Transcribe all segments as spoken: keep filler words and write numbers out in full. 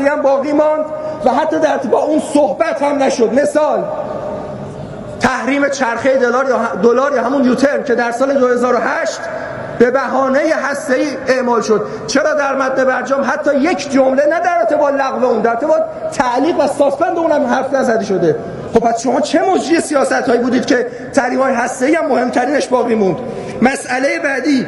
هم باقی ماند و حتی در با اون صحبت هم نشد. مثال تحریم چرخه دلار یا دلار یا همون یوترن که در سال دو هزار و هشت به بهانه هسته‌ای اعمال شد. چرا در متن برجام حتی یک جمله نه در رابطه با لغو اون، در رابطه با تعلیق و ساسپند اون هم حرف نزده شده؟ خب پس شما چه مجری سیاست‌هایی بودید که تحریم‌های هسته‌ای هم مهمترینش باقی موند؟ مسئله بعدی،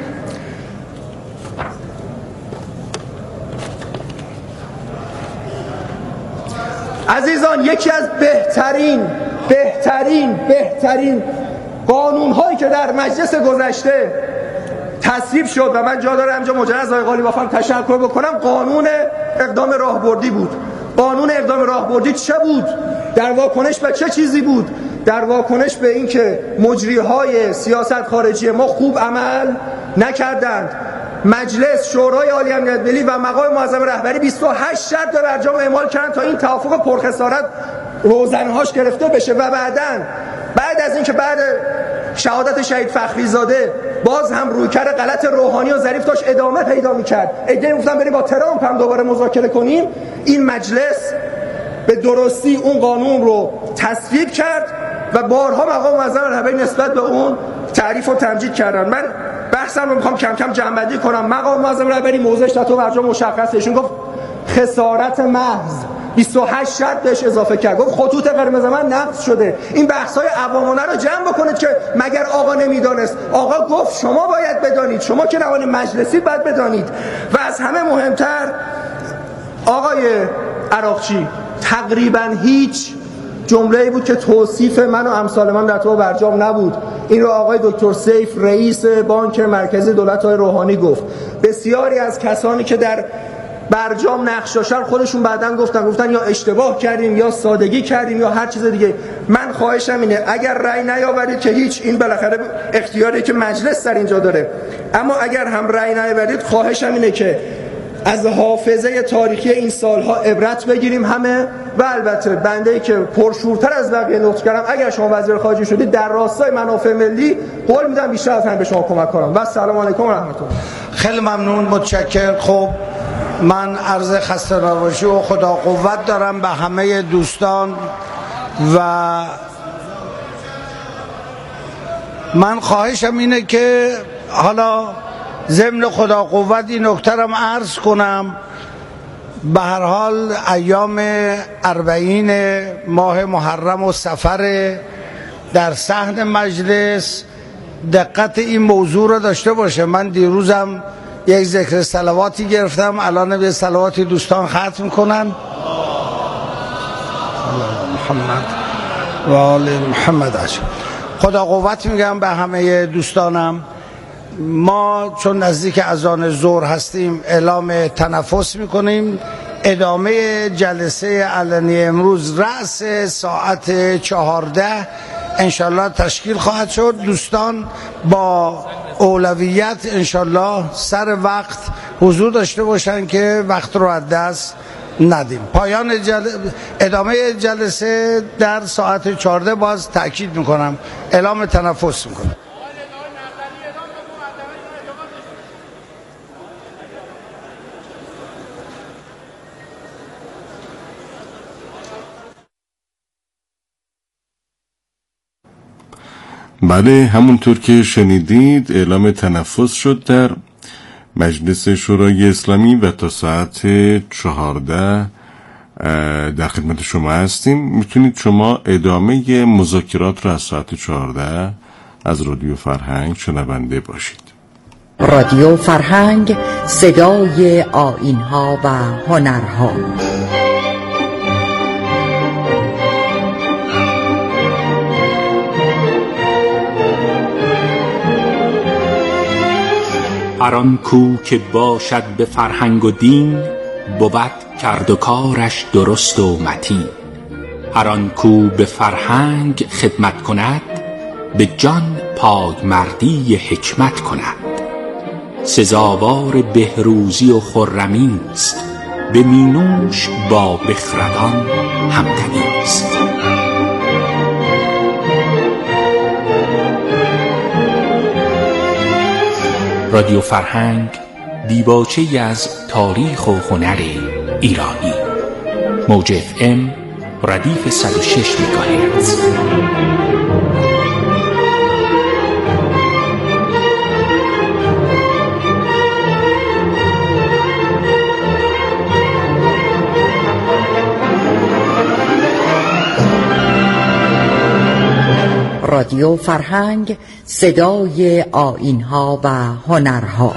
عزیزان، یکی از بهترین بهترین بهترین قانون‌هایی که در مجلس گذشته تصویب شد و من جا دارم اینجا مجرد آقای قالیباف هم تشکر بکنم، قانون اقدام راهبردی بود. قانون اقدام راهبردی چه بود؟ در واکنش به چه چیزی بود؟ در واکنش به این که مجریهای سیاست خارجی ما خوب عمل نکردند. مجلس، شورای عالی امنیت ملی و مقام معظم رهبری بیست و هشت شرط برجام اعمال کردن تا این توافق پرخسارت روزنهاش گرفته بشه و بعداً بعد از اینکه بعد شهادت شهید فخری زاده باز هم رویکرد غلط روحانی و ظریف داشت ادامه پیدا می‌کرد، ایده گفتن بریم با ترامپ هم دوباره مذاکره کنیم، این مجلس به درستی اون قانون رو تصویب کرد و بارها مقام معظم رهبری نسبت به اون تعریف و تمجید کردن. من بحثم رو میخوام کم کم جمع‌بندی کنم. مقام معظم رهبری موضعش در تو برجام مشخصه، ایشون گفت خسارت محض، بیست و هشت شرط بهش اضافه کرد، گفت خطوط قرمز من نقض شده. این بحث‌های عوامانه رو جمع بکنید که مگر آقا نمیدانست؟ آقا گفت شما باید بدانید، شما که نوان مجلسی باید بدانید. و از همه مهمتر آقای عراقچی تقریبا هیچ جمله‌ای بود که توصیف من و امثال من در تو برجام نبود. این رو آقای دکتر سیف رئیس بانک مرکزی دولت‌های روحانی گفت. بسیاری از کسانی که در برجام نقش داشتن خودشون بعداً گفتن گفتن یا اشتباه کردیم یا سادگی کردیم یا هر چیز دیگه. من خواهشم اینه اگر رأی نیاورید که هیچ، این بالاخره اختیاری که مجلس در اینجا داره، اما اگر هم رأی نیاورید خواهشم اینه که از حافظه تاریخی این سالها عبرت بگیریم همه. و البته بنده‌ای که پرشورتر از بقیه نطق کردم، اگر شما وزیر خارجه شدید در راستای منافع ملی قول میدم بیشتر از همه به شما کمک کنم. و السلام علیکم و رحمت الله. خیلی ممنون، متشکرم. خب من عرض خسته نباشی و خدا قوت دارم به همه دوستان و من خواهشم اینه که حالا ضمن خدا قوت این نکته رو عرض کنم. به هر حال ایام اربعین ماه محرم و صفر در صحن مجلس دقت این موضوع رو داشته باشه. من دیروزم یک ذکر صلواتی گرفتم، الان به صلواتی دوستان ختم کنن. محمد و آل محمد عجب. خدا قوت میگم به همه دوستانم. ما چون نزدیک اذان ظهر هستیم اعلام تنفس میکنیم. ادامه جلسه علنی امروز رأس ساعت چهارده انشالله تشکیل خواهد شد. دوستان با اولویت انشالله سر وقت حضور داشته باشن که وقت رو از دست ندیم. پایان جل... ادامه جلسه در ساعت چهارده باز تأکید میکنم اعلام تنفس میکنم. بله، همونطور که شنیدید اعلام تنفس شد در مجلس شورای اسلامی و تا ساعت چهارده در خدمت شما هستیم. میتونید شما ادامه مذاکرات را از ساعت چهارده از رادیو فرهنگ شنونده باشید. رادیو فرهنگ، صدای آیین‌ها و هنرها. هر آن کو که باشد به فرهنگ و دین، بود کرد و کارش درست و متین. هر آن کو به فرهنگ خدمت کند، به جان پایمردی حکمت کند. سزاوار بهروزی و خرمی است، به مینوش با بخردان همدمی است. رادیو فرهنگ دیباچه‌ای از تاریخ و هنر ایرانی. موج اف ام ردیف صد و شش مگاهرتز. رادیو فرهنگ، صدای آیین‌ها و هنرها.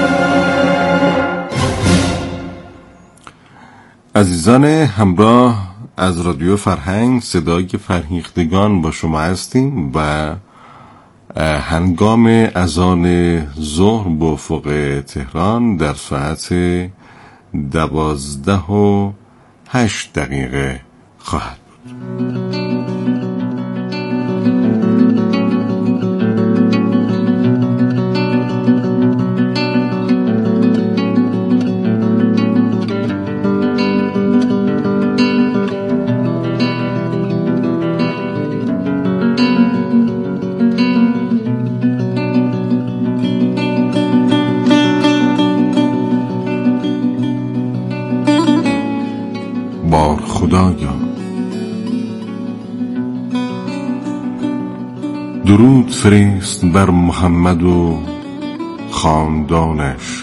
عزیزان همراه از رادیو فرهنگ، صدای فرهیختگان با شما هستیم و هنگام اذان ظهر به افق تهران در ساعت دوازده و هشت دقیقه خواهد بود. خدایا درود فرست بر محمد و خاندانش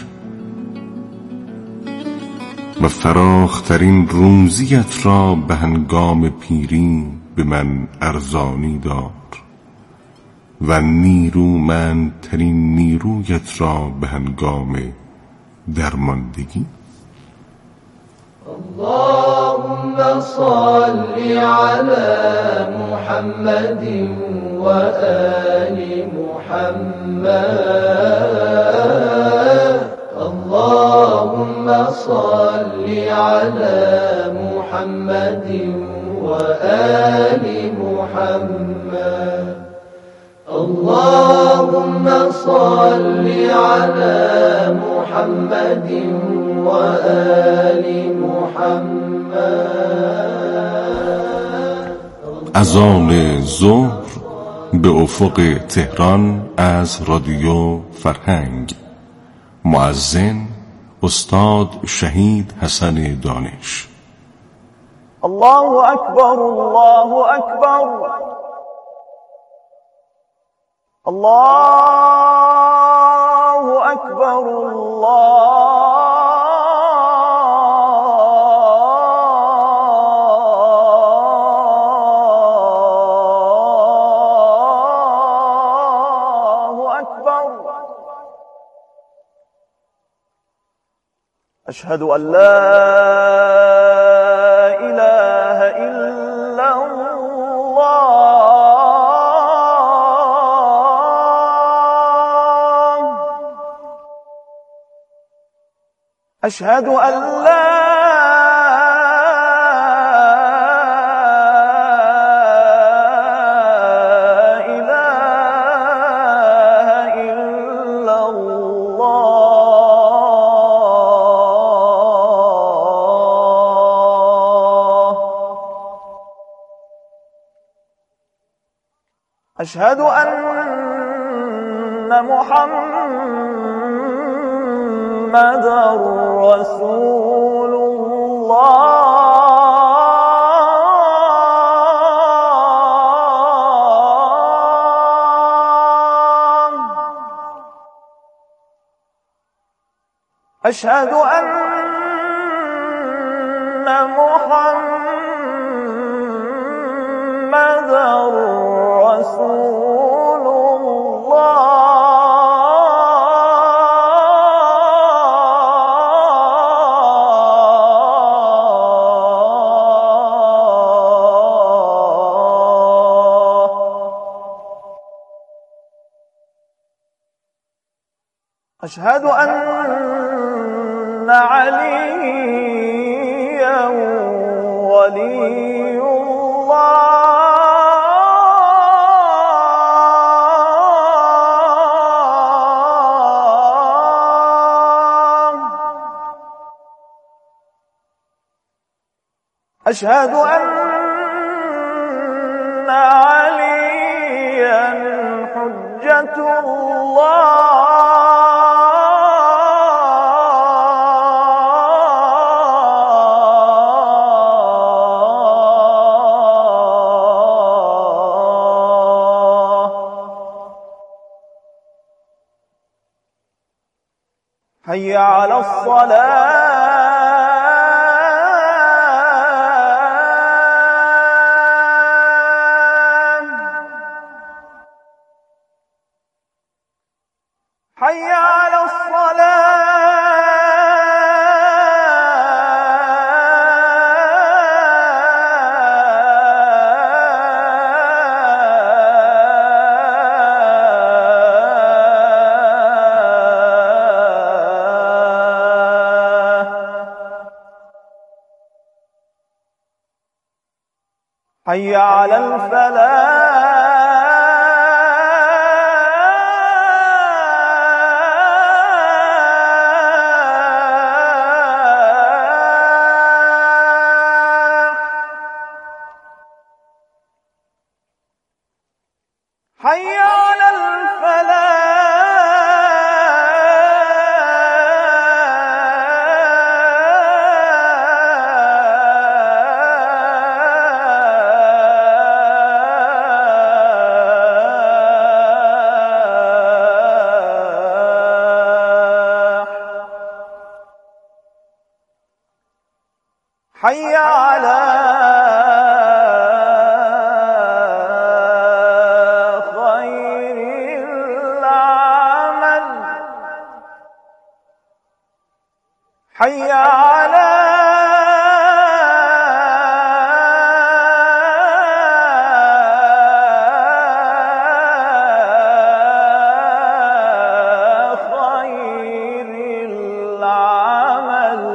و فراخترین روزیت را به هنگام پیری به من ارزانی دار و نیرومندترین نیرویت را به هنگام درماندگی. اللهم صل على محمد وآل محمد. اللهم صل على محمد وآل محمد. اللهم صل على محمد وآل محمد. اذان ظهر به افق تهران از رادیو فرهنگ. مؤذن استاد شهید حسن دانش. الله اکبر، الله اکبر، الله اکبر، الله أشهد أن لا إله إلا الله. أشهد أن لا أشهد أن محمدًا رسول الله. أشهد أن محمدًا رسول الله. أشهد أن عليا ولي الله. أشهد أن عليا حجة الله. حي على الصلاة حي على حي على الفلاح حي على حي على خير العمل حي على خير العمل.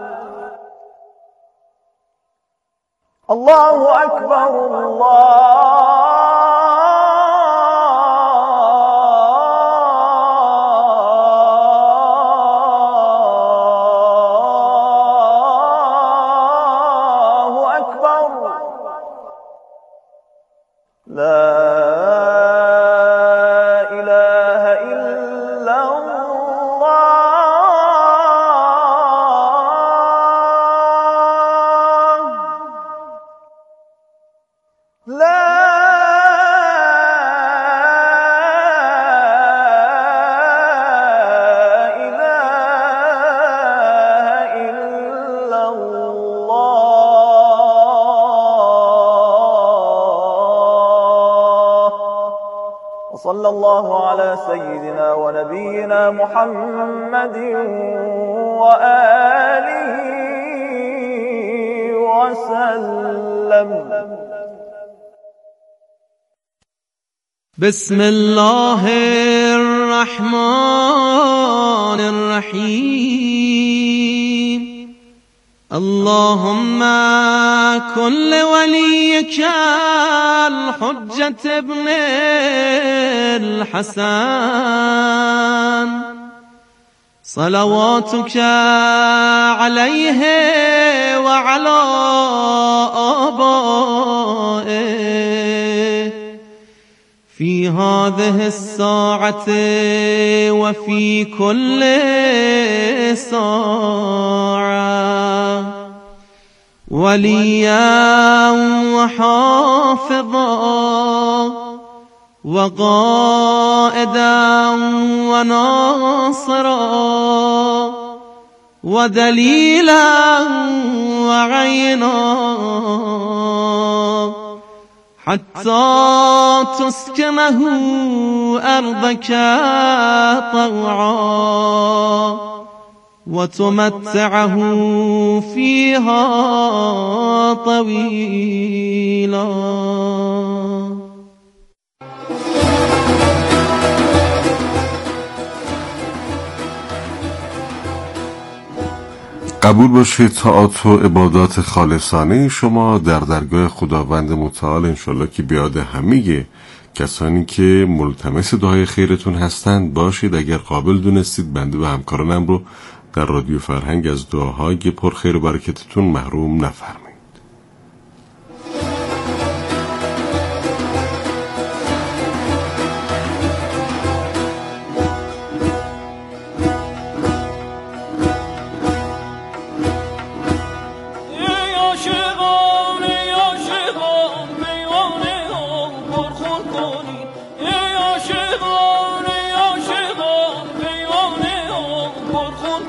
الله أكبر الله أكبر لا إله إلا الله لا إله إلا الله. وصلى الله على سيدنا ونبينا محمد وآله وسلم. بسم الله الرحمن الرحيم. اللهم كن لوليك الحجة ابن الحسن صلواتك عليه وعلى آبائه في هذه الساعة وفي كل ساعة وليا وحافظا وقائدا وناصرا ودليلا وعينا حتى تسكنه أرضك طوعا وتمتعه فيها طويلا. قبول باشه طاعات و عبادات خالصانه شما در درگاه خداوند متعال انشالله که بیاد همه کسانی که ملتمس دعای خیرتون هستند باشید. اگر قابل دونستید بنده و همکارانم رو در رادیو فرهنگ از دعاهای پرخیر و برکتتون محروم نفرمایید. خون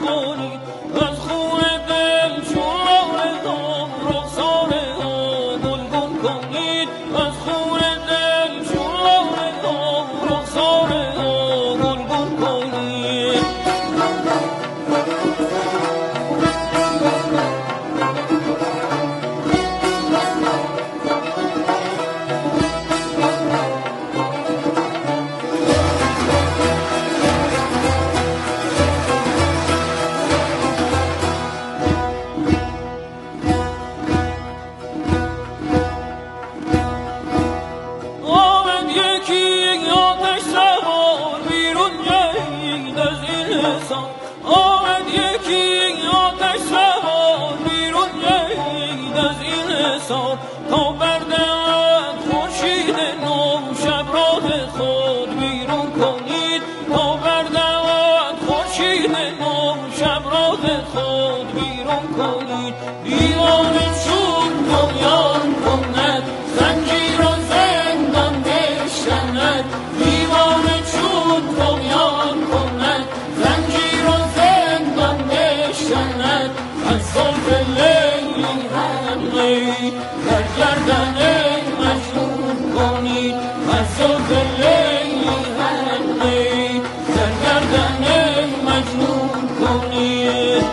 رخسار تا بردهد خورشید نو شب راه خود بیرون کنید تا بردهد خورشید نو شب راه خود بیرون کنید دیوانه چون پایان کند زنجیر و زندان بشکند دیوانه چون پایان کند زنجیر و زندان بشکند از زلف لیلی حلقه‌ای در گردن مجنون کنید از زلف لیلی حلقه‌ای در گردن مجنون کنید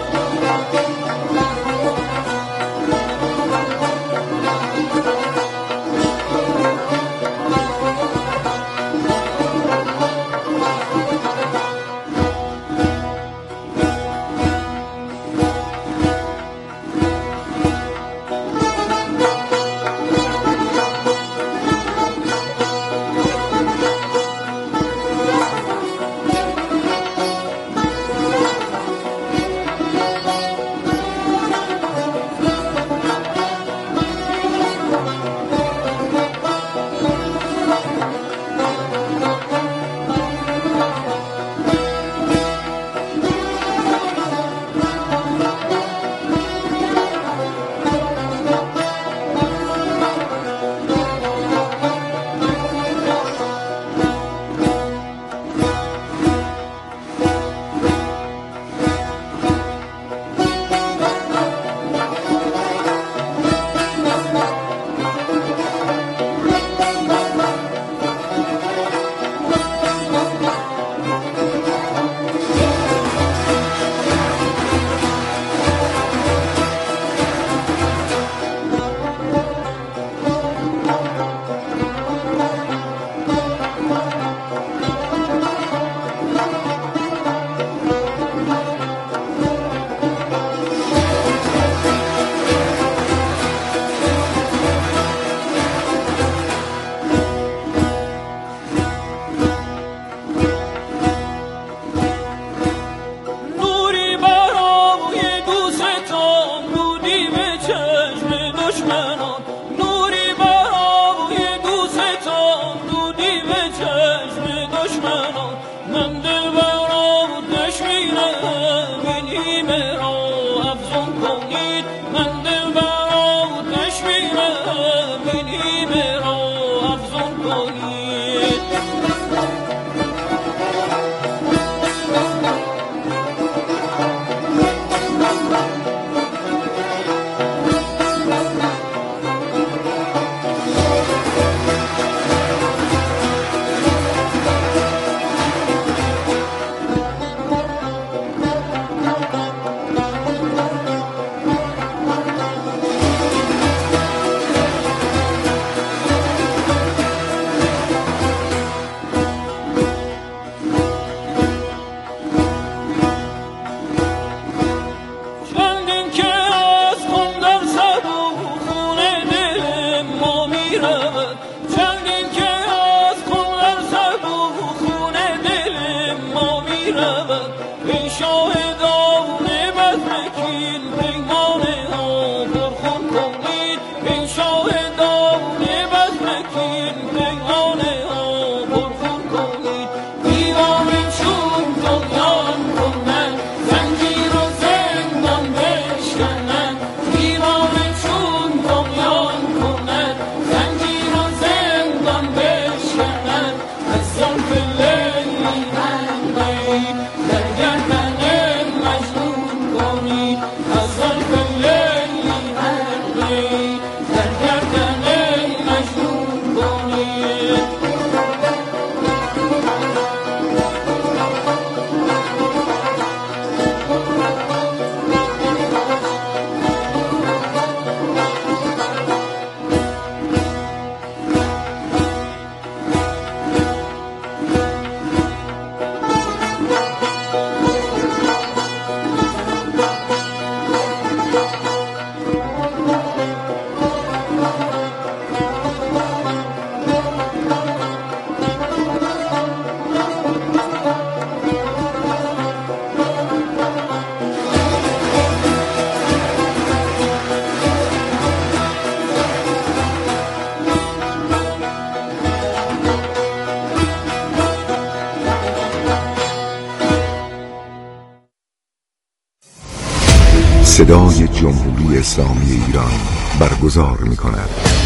صدای جمهوری اسلامی ایران برگزار می‌کند.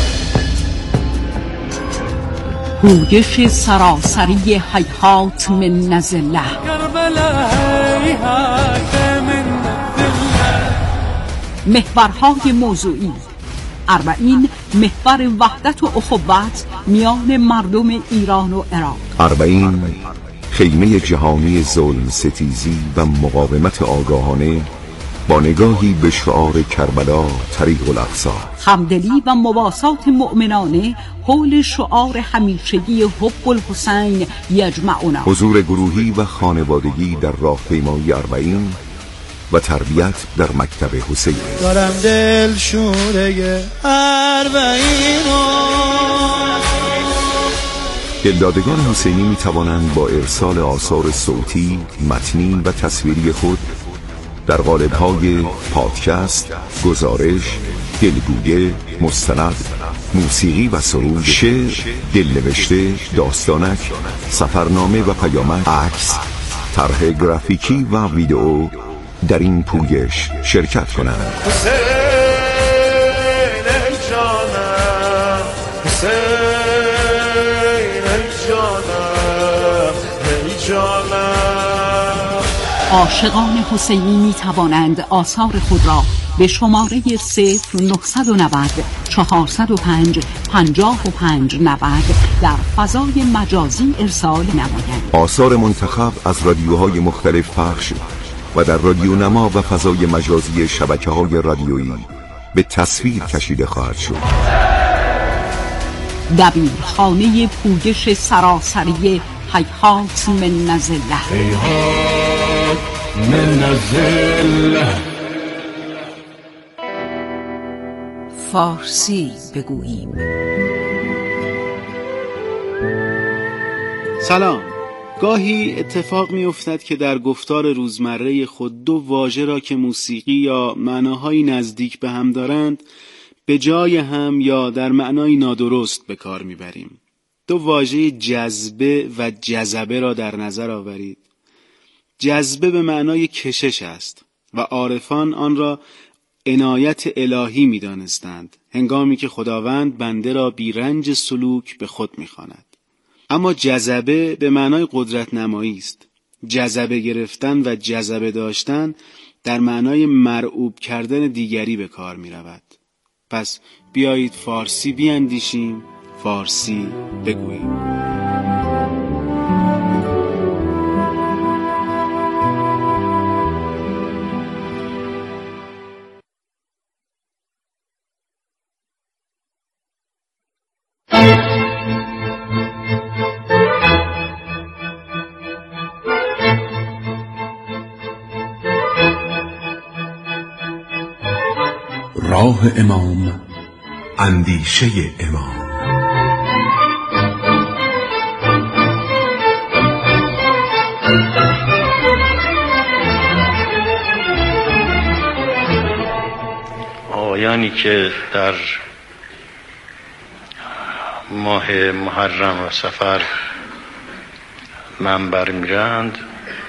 پویش سراسری هیهات من نزله. محورهای موضوعی: اربعین محور وحدت و اخوت میان مردم ایران و عراق. اربعین خیمه جهانی ظلم ستیزی و مقاومت آگاهانه با نگاهی به شعار کربلا طریق الاقصی. همدلی و مواسات مؤمنانه حول شعار همیشگی حب الحسین یجمعنا. حضور گروهی و خانوادگی در راهپیمایی اربعین و تربیت در مکتب حسین. دارم دل شوره اربعین. دلدادگان حسینی می توانند با ارسال آثار صوتی، متنی و تصویری خود در قالب‌های پادکست، گزارش، دلگویه، مستند، موسیقی و سرود، شعر، دلنوشته، داستانک، سفرنامه و پیامک، عکس، طرح گرافیکی و ویدئو در این پویش شرکت کنند. حسین ای جانم، حسین ای جانم، ای جانم. عاشقان حسینی می توانند آثار خود را به شماره صفر نهصد و نود چهارصد و پنج پنجاه و پنج نود در فضای مجازی ارسال نمایند. آثار منتخب از رادیوهای مختلف پخش و در رادیو نما و فضای مجازی شبکه‌های رادیویی به تصویر کشیده خواهد شد. دبیرخانه پویش سراسری هیهات من نزله. هیهات من نزله. فارسی بگوییم. سلام. گاهی اتفاق می افتد که در گفتار روزمره خود دو واژه را که موسیقی یا معناهای نزدیک به هم دارند به جای هم یا در معنای نادرست به کار می بریم. دو واژه جذبه و جذبه را در نظر آورید. جذبه به معنای کشش است و عارفان آن را عنایت الهی می دانستند هنگامی که خداوند بنده را بی رنج سلوک به خود می خواند. اما جذبه به معنای قدرت نمایی است. جذبه گرفتن و جذبه داشتن در معنای مرعوب کردن دیگری به کار می رود. پس بیایید فارسی بیاندیشیم، فارسی بگوییم. راه امام، اندیشه امام. آیانی که در ماه محرم و صفر منبر میرند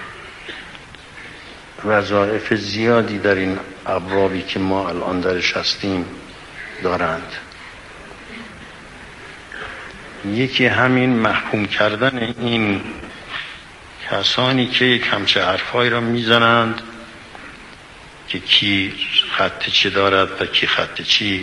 وظایف زیادی در این ابوابی که ما الان درش هستیم دارند. یکی همین محکوم کردن این کسانی که یک همچه حرفایی را میزنند که کی خط چی دارد و کی خط چی.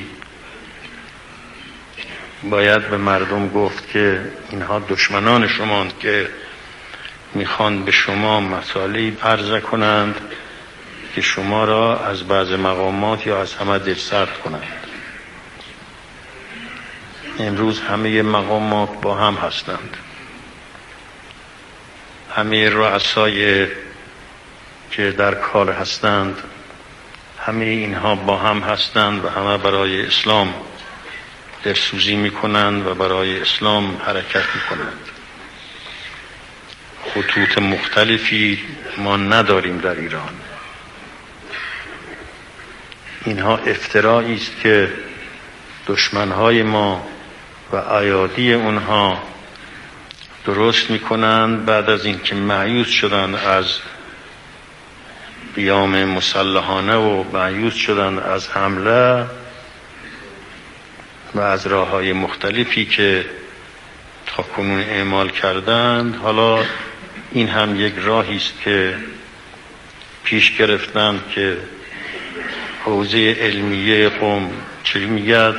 باید به مردم گفت که اینها دشمنان شماند که میخوان به شما مسائلی عرضه کنند که شما را از بعض مقامات یا از همه دلسرد کنند. امروز همه مقامات با هم هستند، همه رؤسای که در کار هستند، همه اینها با هم هستند و همه برای اسلام دلسوزی میکنند و برای اسلام حرکت میکنند. خطوط مختلفی ما نداریم در ایران. اینها افترائی است که دشمنهای ما و ایادی اونها درست میکنند بعد از اینکه مایوس شدند از قیام مسلحانه و مأیوس شدند از حمله و از راه‌های مختلفی که تا کنون اعمال کردند. حالا این هم یک راهی است که پیش گرفتند که حوزه علمیه قم چی میگد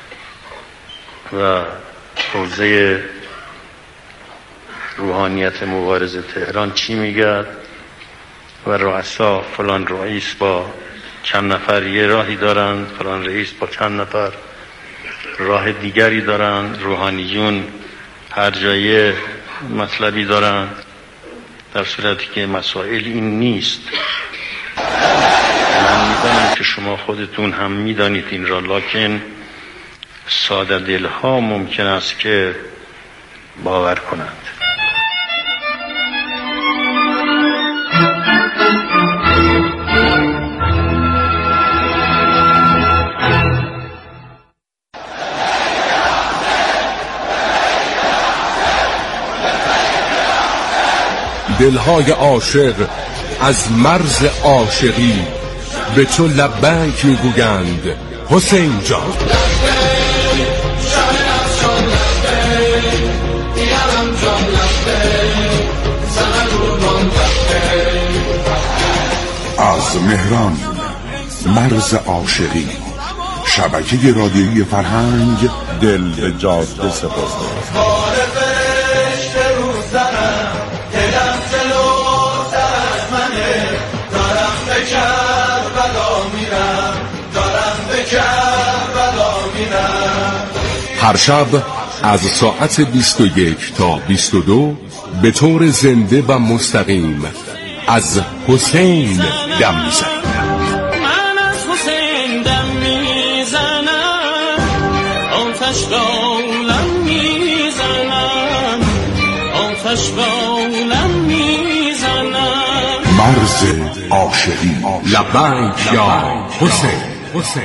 و حوزه روحانیت مبارزه تهران چی میگد و رؤسا فلان رئیس با چند نفر یه راهی دارند، فلان رئیس با چند نفر راه دیگری دارند، روحانیون هر جای مطلبی دارند، در صورتی که مسائل این نیست. من میدانم که شما خودتون هم میدانید این را، لکن ساده دلها ممکن است که باور کنند. دلهای عاشق از مرز عاشقی به تو لبیک میگویند حسین جان. از مهران، مرز عاشقی، شبکه رادیویی فرهنگ، دل به جاده سپرده. هر شب از ساعت بیست و یک تا بیست و دو به طور زنده و مستقیم از حسین دم میزنم. من از حسین دم میزنم، آتش بولم میزنم، آتش بولم میزنم. مرز عاشقی. لبیک یا حسین. حسین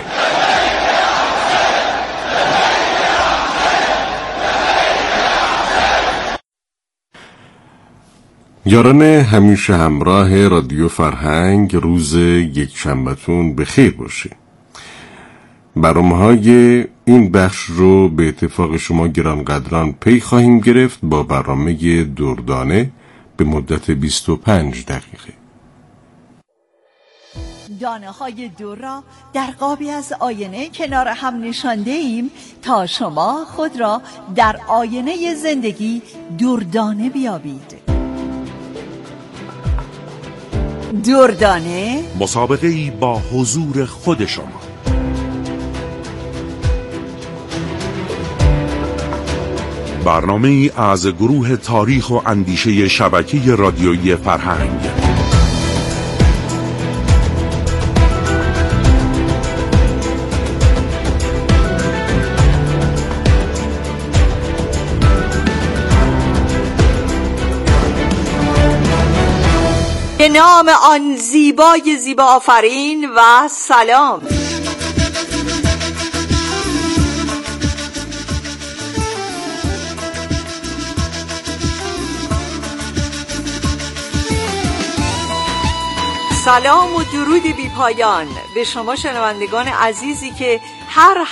یاران همیشه همراه رادیو فرهنگ، روز یک شنبهتون بخیر باشه. برنامه‌های این بخش رو به اتفاق شما گرانقدران پی خواهیم گرفت با برنامه دردانه به مدت بیست و پنج دقیقه. دانه های دور را در قابی از آینه کنار هم نشانده ایم تا شما خود را در آینه زندگی دردانه بیابید. دردانه مسابقه ای با حضور خود شما. برنامه ای از گروه تاریخ و اندیشه شبکه رادیویی فرهنگ. به نام آن زیبای زیبا آفرین و سلام. سلام و درود بی پایان به شما شنوندگان عزیزی که هر